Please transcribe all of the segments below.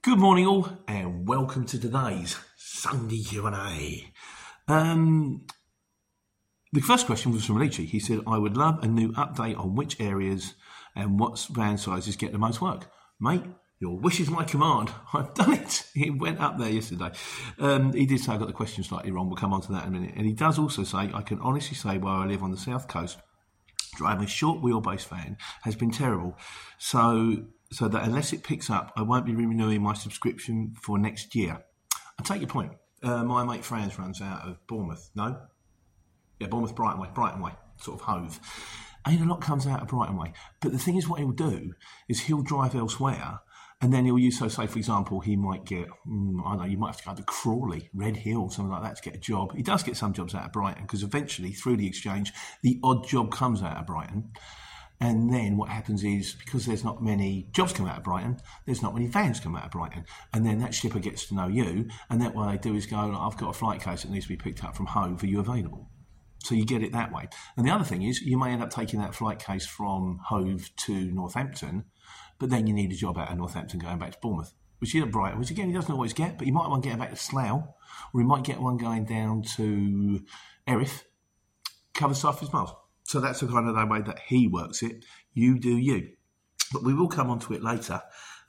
Good morning all, and welcome to today's Sunday Q&A. The first question was from Leachy. He said, I would love a new update on which areas and what van sizes get the most work. Mate, your wish is my command. I've done it. It went up there yesterday. He did say I got the question slightly wrong. We'll come on to that in a minute. And he does also say, I can honestly say where I live on the south coast, driving a short wheelbase van has been terrible. So that unless it picks up, I won't be renewing my subscription for next year. I take your point. My mate Franz runs out of Bournemouth. No? Yeah, Bournemouth, Brighton way, sort of Hove. Ain't a lot comes out of Brighton way. But the thing is, what he'll do is he'll drive elsewhere, and then he'll use, so say, for example, he might get, I don't know, you might have to go to Crawley, Red Hill, something like that to get a job. He does get some jobs out of Brighton, because eventually, through the exchange, the odd job comes out of Brighton. And then what happens is, because there's not many jobs come out of Brighton, there's not many vans come out of Brighton. And then that shipper gets to know you, and that what they do is go, I've got a flight case that needs to be picked up from Hove, are you available? So you get it that way. And the other thing is, you may end up taking that flight case from Hove to Northampton, but then you need a job out of Northampton going back to Bournemouth, which is at Brighton, which again he doesn't always get, but he might want to get back to Slough, or he might get one going down to Erith, covers half his miles. So that's the kind of the way that he works it. You do you. But we will come on to it later.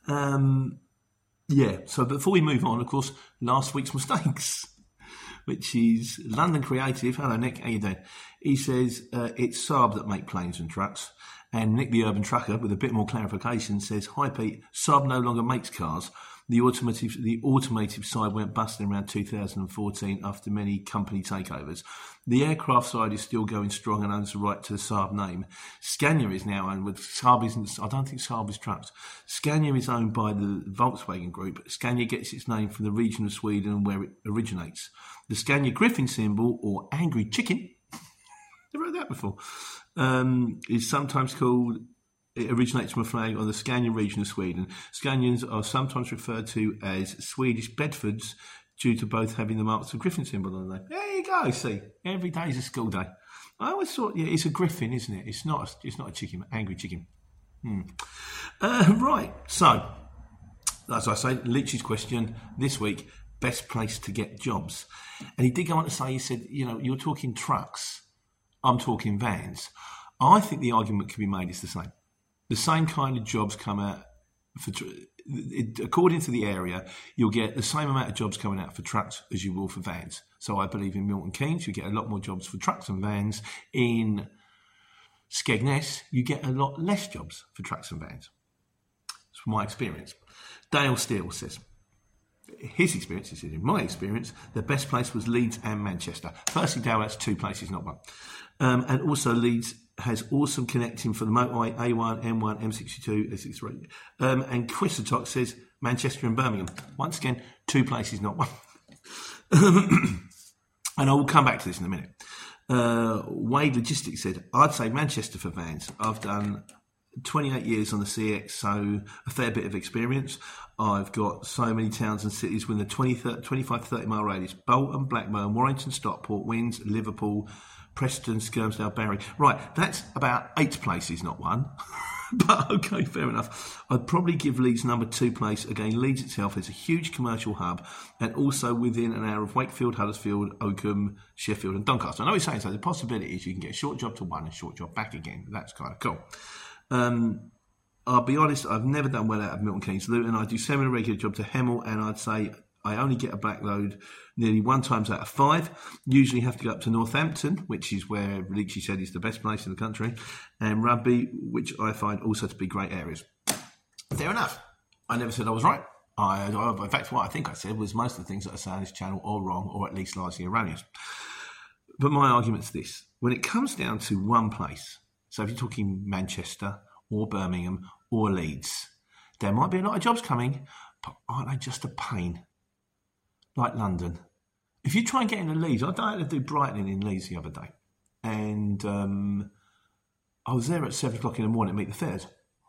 So before we move on, of course, last week's mistakes, which is London Creative. Hello, Nick. How you doing? He says, it's Saab that make planes and trucks. And Nick the Urban Trucker, with a bit more clarification, says, hi, Pete, Saab no longer makes cars. The automotive side went bust in around 2014 after many company takeovers. The aircraft side is still going strong and owns the right to the Saab name. Scania is now owned with Saab. I don't think Saab is trucks. Scania is owned by the Volkswagen Group. Scania gets its name from the region of Sweden where it originates. The Scania Griffin symbol, or angry chicken, never heard that before, is sometimes called. It originates from a flag on the Scania region of Sweden. Scanians are sometimes referred to as Swedish Bedfords due to both having the marks of Griffin symbol on them. There you go, see. Every day is a school day. I always thought, it's a Griffin, isn't it? It's not a chicken, angry chicken. Right, so, as I say, Leachy's question this week, best place to get jobs. And he did go on to say, he said, you're talking trucks, I'm talking vans. I think the argument can be made is the same. The same kind of jobs come out according to the area, you'll get the same amount of jobs coming out for trucks as you will for vans. So I believe in Milton Keynes, you get a lot more jobs for trucks and vans. In Skegness, you get a lot less jobs for trucks and vans. It's from my experience. Dale Steele says, his experience, he said, in my experience, the best place was Leeds and Manchester. Firstly, Dale, that's two places, not one. And also Leeds has awesome connecting for the motorway, A1, M1, M62, S63. And Quissatok says Manchester and Birmingham. Once again, two places, not one. And I will come back to this in a minute. Wade Logistics said, I'd say Manchester for vans. I've done 28 years on the CX, so a fair bit of experience. I've got so many towns and cities within the 25 to 30 mile radius. Bolton, Blackburn, Warrington, Stockport, Winds, Liverpool, Preston, Skelmersdale, Barry. Right, that's about 8 places, not one. But okay, fair enough. I'd probably give Leeds number 2 place. Again, Leeds itself is a huge commercial hub and also within an hour of Wakefield, Huddersfield, Oakham, Sheffield and Doncaster. I know he's saying so. The possibility is you can get a short job to one and a short job back again. That's kind of cool. I'll be honest, I've never done well out of Milton Keynes, Luton. I do semi-regular job to Hemel, and I'd say I only get a backload nearly 1 times out of 5. Usually have to go up to Northampton, which is where Leachy said is the best place in the country, and Rugby, which I find also to be great areas. Fair enough. I never said I was right. In fact, what I think I said was most of the things that I say on this channel are wrong, or at least largely erroneous. But my argument's this. When it comes down to one place, so if you're talking Manchester or Birmingham or Leeds, there might be a lot of jobs coming, but aren't they just a pain? Like London. If you try and get into Leeds, I had to do Brighton in Leeds the other day, and I was there at 7 o'clock in the morning to meet the fairs.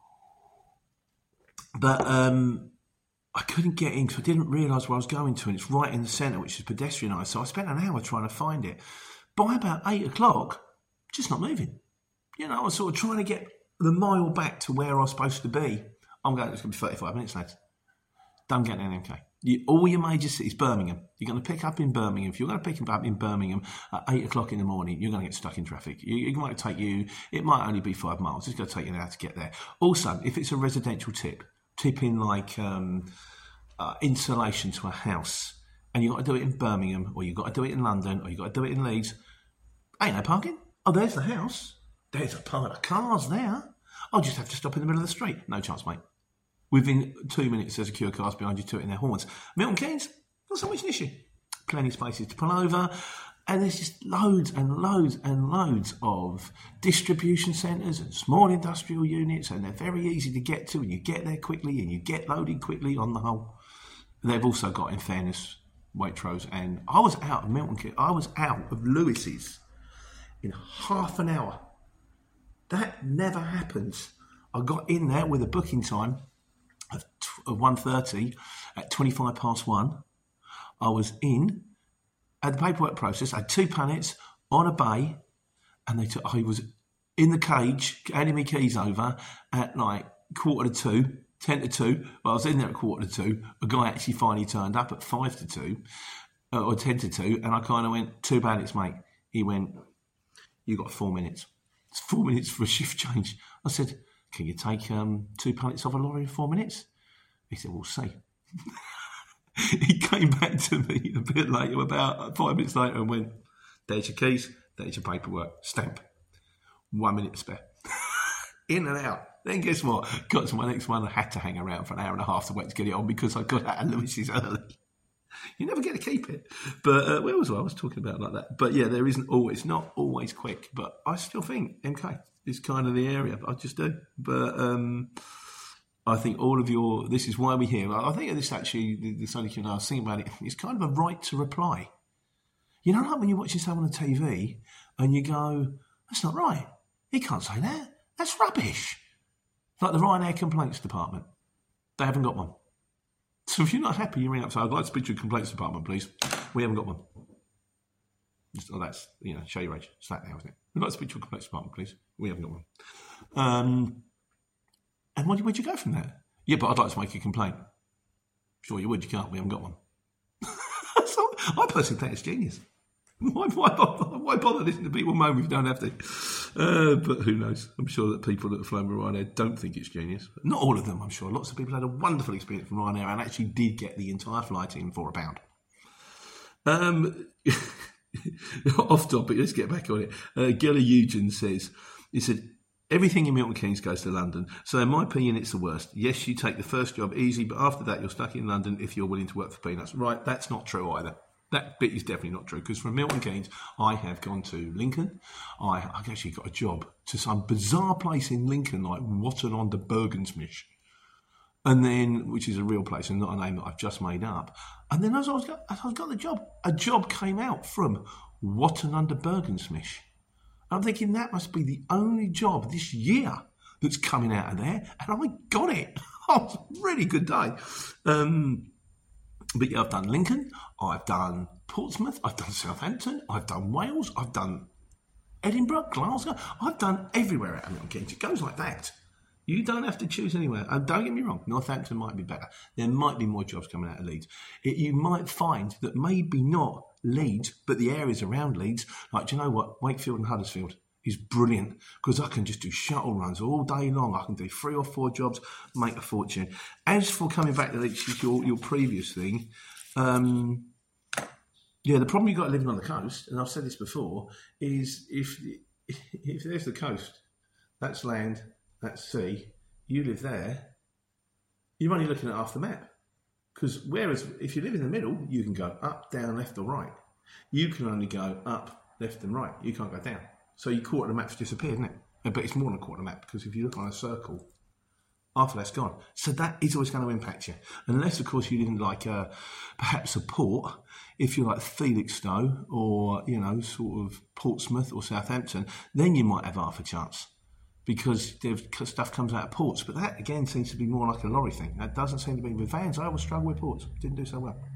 But I couldn't get in because I didn't realise where I was going to, and it's right in the centre, which is pedestrianised, so I spent an hour trying to find it. By about 8 o'clock, just not moving. I was sort of trying to get the mile back to where I was supposed to be. It's going to be 35 minutes, lads. Don't get an MK. All your major cities, Birmingham. You're going to pick up in Birmingham. If you're going to pick up in Birmingham at 8 o'clock in the morning, you're going to get stuck in traffic. It might take you, it might only be 5 miles. It's going to take you an hour to get there. Also, if it's a residential tip in like insulation to a house, and you've got to do it in Birmingham, or you've got to do it in London, or you've got to do it in Leeds, ain't no parking. Oh, there's the house. There's a pile of cars there. I'll just have to stop in the middle of the street. No chance, mate. Within 2 minutes, there's a queue of cars behind you tooting their horns. Milton Keynes, not so much an issue. Plenty of spaces to pull over. And there's just loads and loads and loads of distribution centres and small industrial units, and they're very easy to get to, and you get there quickly and you get loaded quickly on the whole. They've also got, in fairness, Waitrose. And I was out of Milton Keynes. I was out of Lewis's in half an hour. That never happens. I got in there with a booking time of 1:30 at 25 past 1. I was in at the paperwork process. I had 2 pallets on a bay, and I was in the cage, handing me keys over at like 1:45, 10 to 2. Well, I was in there at 1:45. A guy actually finally turned up at 5 to 2, or 10 to 2, and I kind of went, 2 pallets, mate. He went, you got 4 minutes. It's 4 minutes for a shift change. I said, can you take 2 pallets off a lorry in 4 minutes? He said, we'll see. He came back to me a bit later, about 5 minutes later, and went, there's your keys, there's your paperwork, stamp. 1 minute to spare. In and out. Then guess what? Got to my next one. I had to hang around for an hour and a half to wait to get it on because I got out of Lewis's early. You never get to keep it. But where was I? I was talking about like that. But yeah, there isn't always, not always quick. But I still think MK is kind of the area. I just do. But I think all of this is why we're here. I think this actually, this only I was thinking about it, it's kind of a right to reply. You know, like when you're watching someone on TV and you go, that's not right. He can't say that. That's rubbish. Like the Ryanair Complaints Department. They haven't got one. So if you're not happy, you ring up and say, I'd like to speak to your complaints department, please. We haven't got one. That's, show your age. It's that now, isn't it? We'd like to speak to your complaints department, please. We haven't got one. And where'd you go from there? Yeah, but I'd like to make a complaint. Sure you would, you can't. We haven't got one. So I personally think it's genius. Why bother listening to people moan if you don't have to? But who knows? I'm sure that people that have flown with Ryanair don't think it's genius. But not all of them, I'm sure. Lots of people had a wonderful experience from Ryanair and actually did get the entire flight in for £1. Off topic, let's get back on it. Gilla Eugen says, he said, everything in Milton Keynes goes to London. So in my opinion, it's the worst. Yes, you take the first job easy, but after that, you're stuck in London if you're willing to work for peanuts. Right, that's not true either. That bit is definitely not true, because from Milton Keynes, I have gone to Lincoln. I actually got a job to some bizarre place in Lincoln, like Watton-under-Bergensmish, and then, which is a real place and not a name that I've just made up. And then as I got the job, a job came out from Watton-under-Bergensmish. I'm thinking that must be the only job this year that's coming out of there, and I got it. Oh, it was a really good day. But yeah, I've done Lincoln, I've done Portsmouth, I've done Southampton, I've done Wales, I've done Edinburgh, Glasgow. I've done everywhere out of Milton Keynes. It goes like that. You don't have to choose anywhere. And don't get me wrong, Northampton might be better. There might be more jobs coming out of Leeds. You might find that maybe not Leeds, but the areas around Leeds, like, do you know what? Wakefield and Huddersfield is brilliant, because I can just do shuttle runs all day long. I can do 3 or 4 jobs, make a fortune. As for coming back to your previous thing, the problem you've got living on the coast, and I've said this before, is if there's the coast, that's land, that's sea, you live there, you're only looking at half the map. Because whereas if you live in the middle, you can go up, down, left or right. You can only go up, left and right. You can't go down. So your quarter of the map's disappeared, isn't it? But it's more than a quarter of the map, because if you look on a circle, half of that's gone. So that is always going to impact you. Unless, of course, you live in like perhaps a port. If you're like Felixstowe or, sort of Portsmouth or Southampton, then you might have half a chance, because stuff comes out of ports. But that, again, seems to be more like a lorry thing. That doesn't seem to be with vans. I always struggle with ports. Didn't do so well.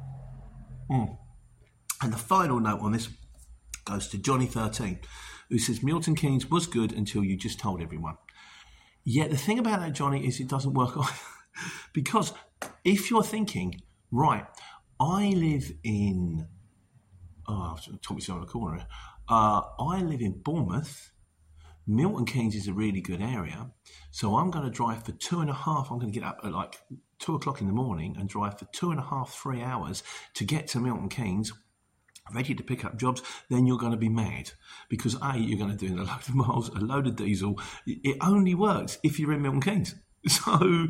And the final note on this goes to Johnny13, who says, Milton Keynes was good until you just told everyone. Yet the thing about that, Johnny, is it doesn't work either. Because if you're thinking, right, I live in, I've told myself on the corner here. I live in Bournemouth. Milton Keynes is a really good area, so I'm going to drive for 2.5. I'm going to get up at like 2 o'clock in the morning and drive for 2.5, 3 hours to get to Milton Keynes, ready to pick up jobs. Then you're going to be mad because A, you're going to do a load of miles, a load of diesel. It only works if you're in Milton Keynes. So,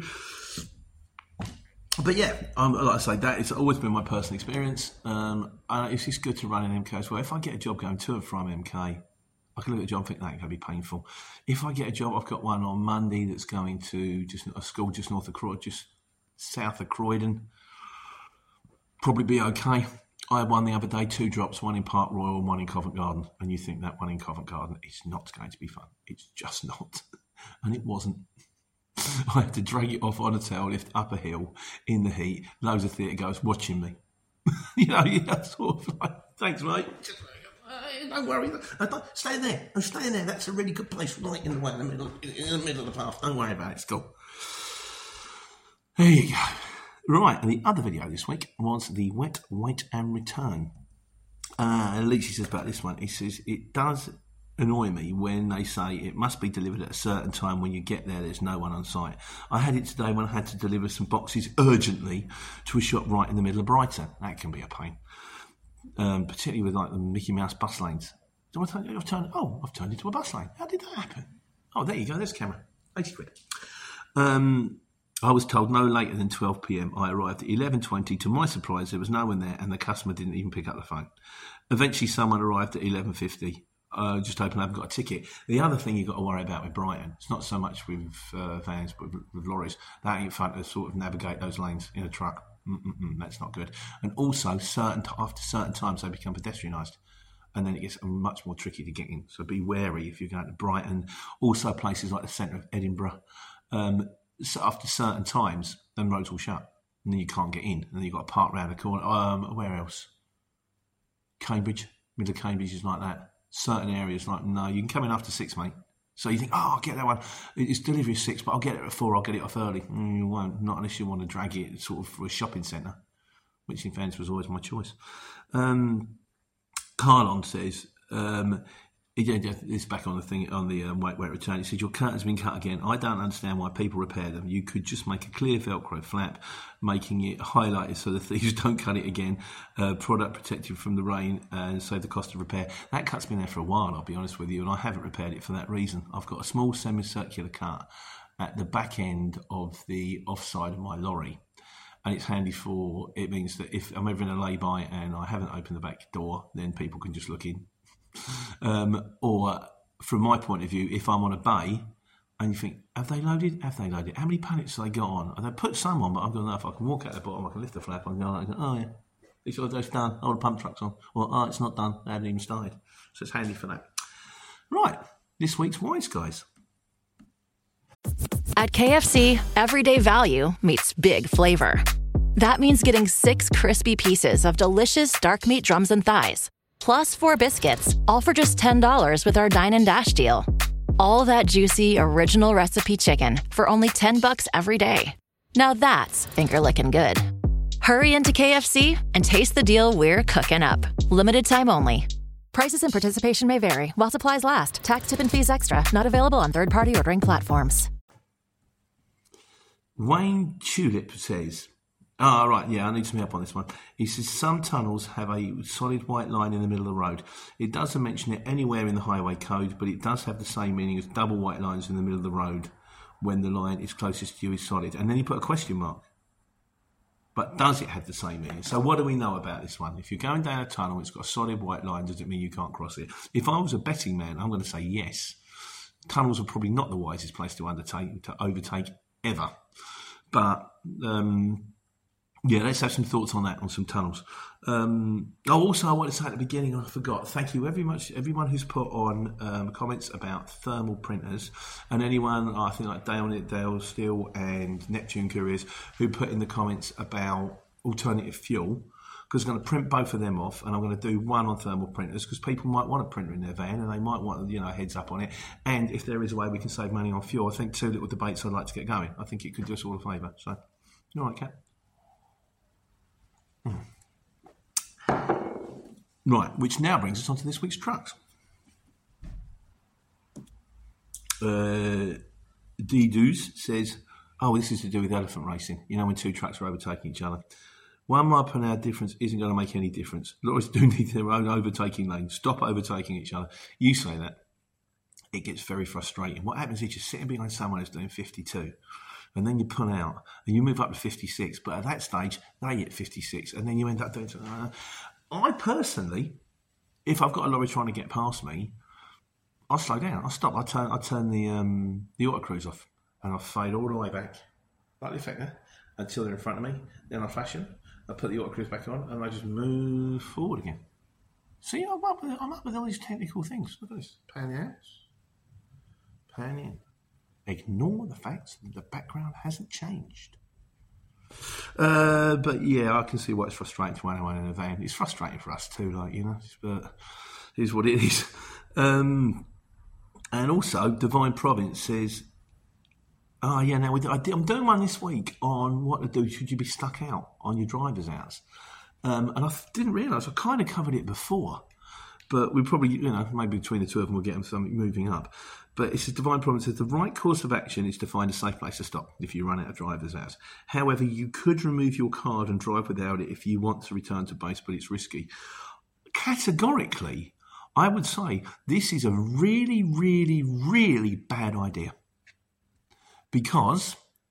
but yeah, like I say, that it's always been my personal experience. It's just good to run an MK as well. If I get a job going to and from MK, I can look at a job and think that can be painful. If I get a job, I've got one on Monday that's going to just a school just north of Croydon, just south of Croydon. Probably be okay. I had one the other day, 2 drops, one in Park Royal and one in Covent Garden. And you think that one in Covent Garden is not going to be fun. It's just not. And it wasn't. I had to drag it off on a tail lift up a hill in the heat. Loads of theatre goers watching me. Sort of like, thanks, mate. Don't worry. Stay there. I'm staying there. That's a really good place, right in the way, in the middle of the path. Don't worry about it. It's cool. There you go. Right, and the other video this week was the wet, wait and return. At least he says about this one, he says, it does annoy me when they say it must be delivered at a certain time. When you get there's no one on site. I had it today when I had to deliver some boxes urgently to a shop right in the middle of Brighton. That can be a pain. Particularly with like the Mickey Mouse bus lanes. I've turned into a bus lane. How did that happen? Oh, there you go. There's the camera. 80 quid. I was told no later than 12 p.m. I arrived at 11:20. To my surprise, there was no one there and the customer didn't even pick up the phone. Eventually, someone arrived at 11:50. Just hoping I haven't got a ticket. The other thing you've got to worry about with Brighton, it's not so much with vans, but with lorries. That ain't fun to sort of navigate those lanes in a truck. That's not good. And also, after certain times, they become pedestrianised. And then it gets much more tricky to get in. So be wary if you're going to Brighton. Also, places like the centre of Edinburgh. So after certain times, then roads will shut. And then you can't get in. And then you've got to park around the corner. Where else? Cambridge. Middle of Cambridge is like that. Certain areas, like, no, you can come in after 6, mate. So you think, I'll get that one. It's delivery at 6, but I'll get it at 4. I'll get it off early. You won't. Not unless you want to drag it sort of for a shopping centre, which in fairness was always my choice. Carlon says, it's back on the thing, on the wait return. He said, your curtain's been cut again. I don't understand why people repair them. You could just make a clear Velcro flap, making it highlighted so the thieves don't cut it again. Product protected from the rain and save the cost of repair. That cut's been there for a while, I'll be honest with you, and I haven't repaired it for that reason. I've got a small semicircular cut at the back end of the offside of my lorry. And it's handy for, it means that if I'm ever in a lay-by and I haven't opened the back door, then people can just look in. Or from my point of view, if I'm on a bay and you think, have they loaded? Have they loaded? How many pallets have they got on? And they put some on, but I'm going to know if I can walk out the bottom, I can lift the flap and go, oh yeah, it's done. All the pump truck's on. Or, it's not done. They haven't even started. So it's handy for that. Right, this week's Wise Guys. At KFC, everyday value meets big flavor. That means getting 6 crispy pieces of delicious dark meat drums and thighs, plus 4 biscuits, all for just $10 with our Dine and Dash deal. All that juicy, original recipe chicken for only $10 every day. Now that's finger-licking good. Hurry into KFC and taste the deal we're cooking up. Limited time only. Prices and participation may vary while supplies last. Tax, tip, and fees extra. Not available on third-party ordering platforms. Wayne Tulip says, I need some help on this one. He says, some tunnels have a solid white line in the middle of the road. It doesn't mention it anywhere in the highway code, but it does have the same meaning as double white lines in the middle of the road when the line is closest to you is solid. And then he put a question mark. But does it have the same meaning? So what do we know about this one? If you're going down a tunnel, it's got a solid white line, does it mean you can't cross it? If I was a betting man, I'm going to say yes. Tunnels are probably not the wisest place to overtake ever. But, let's have some thoughts on that, on some tunnels. Also, I want to say at the beginning, I forgot, thank you very much, everyone who's put on comments about thermal printers, and anyone, I think like Dale Steele and Neptune Couriers, who put in the comments about alternative fuel, because I'm going to print both of them off, and I'm going to do one on thermal printers, because people might want a printer in their van, and they might want, a heads up on it. And if there is a way we can save money on fuel, I think 2 little debates I'd like to get going. I think it could do us all a favour. So, all right, Kat. Right, which now brings us on to this week's trucks. D-Doos says, this is to do with elephant racing. You know, when two trucks are overtaking each other. 1 mile per hour difference isn't going to make any difference. Lorries do need their own overtaking lane. Stop overtaking each other. You say that. It gets very frustrating. What happens is you're sitting behind someone who's doing 52, and then you pull out, and you move up to 56, but at that stage, they hit 56, and then you end up doing something. I personally, if I've got a lorry trying to get past me, I'll slow down. I'll stop. I turn the auto cruise off, and I'll fade all the way back, like the effect there, until they're in front of me. Then I flash them. I put the auto cruise back on, and I just move forward again. See, I'm up with all these technical things. Look at this. Pan out. Pan in. Ignore the fact that the background hasn't changed. But yeah, I can see why it's frustrating to anyone in a van. It's frustrating for us too, but here's what it is. And also, Divine Province says, now I'm doing one this week on what to do should you be stuck out on your driver's hours. And I didn't realise, I kind of covered it before, but we probably, maybe between the two of them we'll get something moving up. But it says, Divine Providence says, the right course of action is to find a safe place to stop if you run out of driver's hours. However, you could remove your card and drive without it if you want to return to base, but it's risky. Categorically, I would say this is a really, really, really bad idea. Because,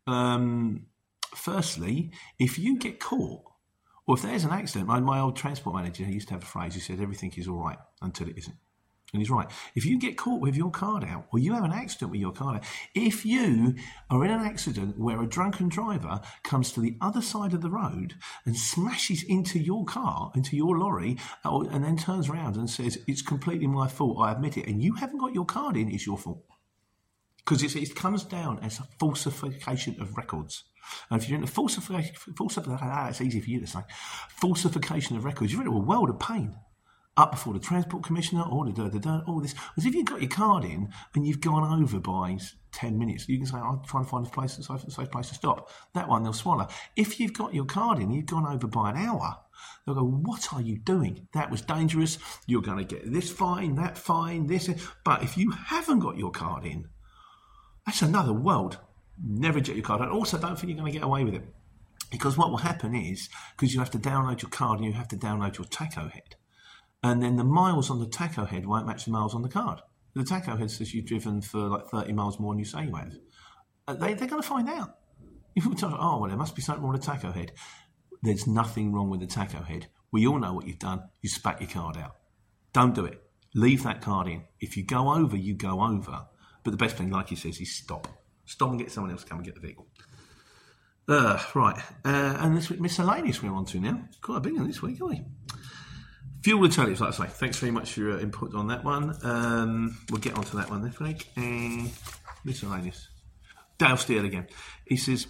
firstly, if you get caught, or if there's an accident, my old transport manager used to have a phrase, he said, everything is all right until it isn't. And he's right. If you get caught with your card out, or you have an accident with your card out, if you are in an accident where a drunken driver comes to the other side of the road and smashes into your car, into your lorry, and then turns around and says, it's completely my fault, I admit it, and you haven't got your card in, it's your fault. Because it comes down as a falsification of records. And if you're in a falsification, it's easy for you to say, falsification of records, you're in a world of pain. Up before the Transport Commissioner, all this. Because if you've got your card in and you've gone over by 10 minutes, you can say, I'm trying to find a safe place to stop. That one they'll swallow. If you've got your card in and you've gone over by an hour, they'll go, what are you doing? That was dangerous. You're going to get this fine, that fine, this. But if you haven't got your card in, that's another world. Never get your card in. Also, don't think you're going to get away with it. Because what will happen is, because you have to download your card and you have to download your tacho head. And then the miles on the tacho head won't match the miles on the card. The tacho head says you've driven for like 30 miles more than you say you have. They're going to find out. If we tell there must be something wrong with the tacho head. There's nothing wrong with the tacho head. We all know what you've done. You spat your card out. Don't do it. Leave that card in. If you go over, you go over. But the best thing, like he says, is stop. Stop and get someone else to come and get the vehicle. Right. And this week, miscellaneous we're on to now. Quite a big one this week, aren't we? Fuel alternatives, like I say. Thanks very much for your input on that one. We'll get onto that one this week. Miscellaneous. Dale Steele again. He says,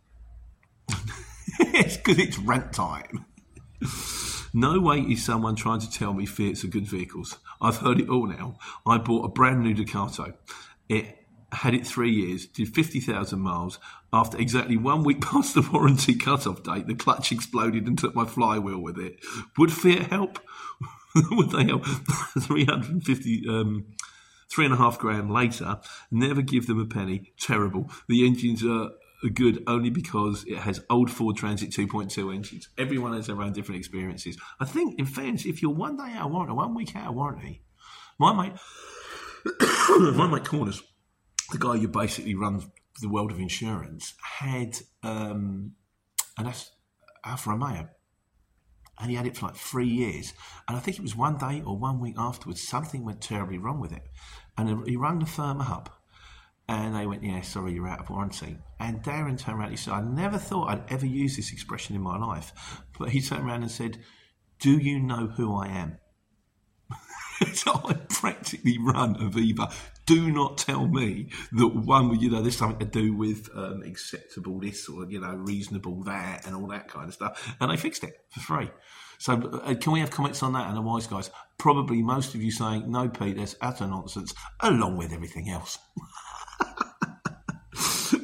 it's because it's rant time. No way is someone trying to tell me Fiat's are good vehicles. I've heard it all now. I bought a brand new Ducato. It had it 3 years, did 50,000 miles. After exactly 1 week past the warranty cut-off date, the clutch exploded and took my flywheel with it. Would Fiat help? Would they help? 3.5 grand later, never give them a penny. Terrible. The engines are good only because it has old Ford Transit 2.2 engines. Everyone has their own different experiences. I think, in fairness, if you're 1 day out of warranty, 1 week out of warranty, my mate Corners, the guy who basically runs the world of insurance, had an Alfa Romeo. And he had it for like 3 years. And I think it was 1 day or 1 week afterwards, something went terribly wrong with it. And he rang the firm up. And they went, yeah, sorry, you're out of warranty. And Darren turned around and he said, I never thought I'd ever use this expression in my life. But he turned around and said, do you know who I am? So I practically run Aviva. Do not tell me that there's something to do with acceptable this or, reasonable that and all that kind of stuff. And they fixed it for free. So can we have comments on that? And the wise guys, probably most of you saying, no, Pete, that's utter nonsense, along with everything else.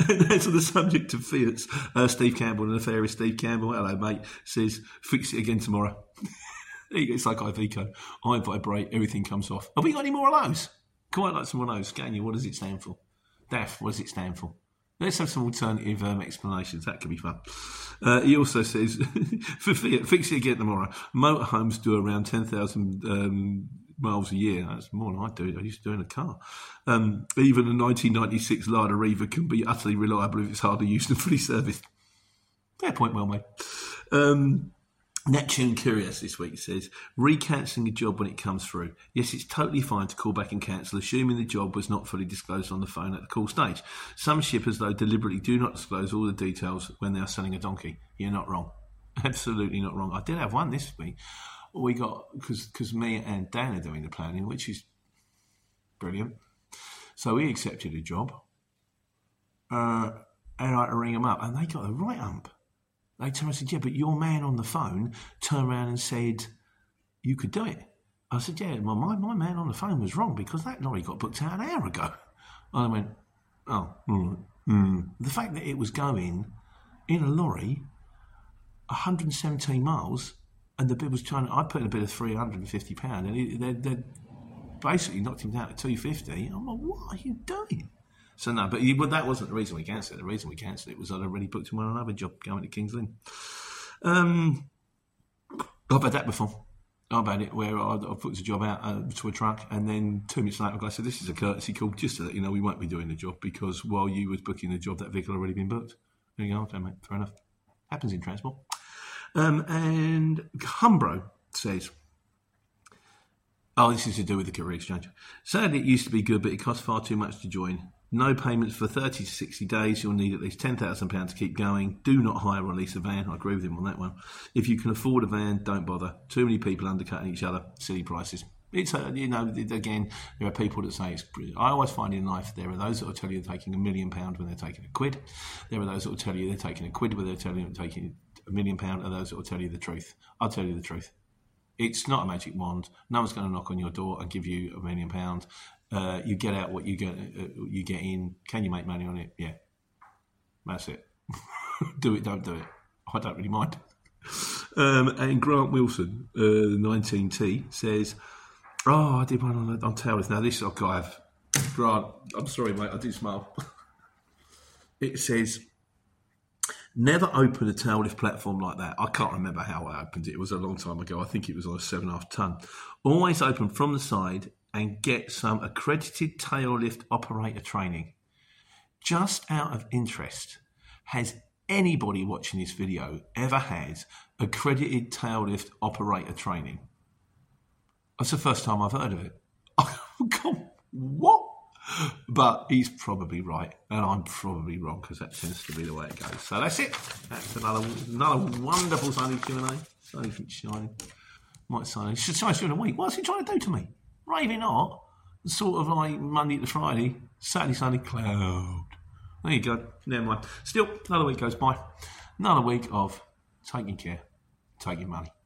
And as on the subject of Fiats, Steve Campbell, the nefarious Steve Campbell, hello mate, says, fix it again tomorrow. It's like Iveco. I vibrate, everything comes off. Have we got any more of those? Quite like some of those. Can you? What does it stand for? DAF, what does it stand for? Let's have some alternative explanations. That could be fun. He also says, for Fiat, fix it again tomorrow. Motorhomes do around 10,000 miles a year. That's more than I do. I used to do in a car. Even a 1996 Lada Riva can be utterly reliable if it's hardly used and fully serviced. Fair point, well made. Neptune Curious this week says, recancelling a job when it comes through. Yes, it's totally fine to call back and cancel, assuming the job was not fully disclosed on the phone at the call stage. Some shippers, though, deliberately do not disclose all the details when they are selling a donkey. You're not wrong. Absolutely not wrong. I did have one this week. We got, because me and Dan are doing the planning, which is brilliant. So we accepted a job, and I had to ring them up, and they got the right ump. They turned and said, yeah, but your man on the phone turned around and said, you could do it. I said, yeah, well, my man on the phone was wrong because that lorry got booked out an hour ago. And I went, oh, The fact that it was going in a lorry 117 miles and the bid was I put in a bid of £350 and they basically knocked him down to £250. I'm like, what are you doing? So no, but that wasn't the reason we cancelled it. The reason we cancelled it was I'd already booked him on another job going to King's Lynn. I've had that before. I've had it where I put the job out to a truck and then 2 minutes later I said, this is a courtesy call just to let you know we won't be doing the job because while you was booking the job, that vehicle had already been booked. There you go, okay mate, fair enough. Happens in transport. And Humbro says, this is to do with the career exchange. Sadly, it used to be good, but it costs far too much to join. No payments for 30 to 60 days. You'll need at least £10,000 to keep going. Do not hire or lease a van. I agree with him on that one. If you can afford a van, don't bother. Too many people undercutting each other. Silly prices. It's again, there are people that say it's brilliant. I always find in life there are those that will tell you they're taking £1 million when they're taking £1. There are those that will tell you they're taking £1 when they're telling you they're taking £1 million, and those that will tell you the truth. I'll tell you the truth. It's not a magic wand. No one's going to knock on your door and give you £1 million. You get out what you get in. Can you make money on it? Yeah. That's it. Do it, don't do it. I don't really mind. And Grant Wilson, 19T, says, I did one on taillift. Now, this I've got to have. Grant, I'm sorry, mate, I do smile. It says, never open a taillift platform like that. I can't remember how I opened it. It was a long time ago. I think it was on a 7.5 ton. Always open from the side and get some accredited tail lift operator training. Just out of interest, has anybody watching this video ever had accredited tail lift operator training? That's the first time I've heard of it. God, what? But he's probably right, and I'm probably wrong because that tends to be the way it goes. So that's it. That's another wonderful Sunday Q&A. Sunday shining. Might sign. Should sign during the week. What's he trying to do to me? Raving hot, sort of like Monday to Friday, Saturday, Sunday, cloud. There you go. Never mind. Still, another week goes by. Another week of taking care, taking money.